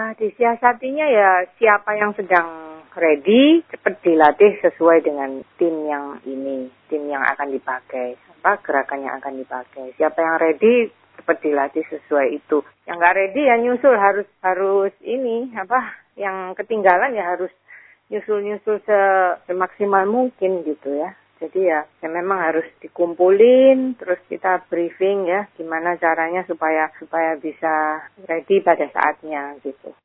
disiasatinya ya siapa yang sedang ready, cepat dilatih sesuai dengan tim yang akan dipakai, gerakan yang akan dipakai. Siapa yang ready, cepat dilatih sesuai itu. Yang nggak ready ya nyusul harus yang ketinggalan ya harus nyusul semaksimal mungkin gitu ya. Jadi ya memang harus dikumpulin, terus kita briefing ya, gimana caranya supaya bisa ready pada saatnya gitu.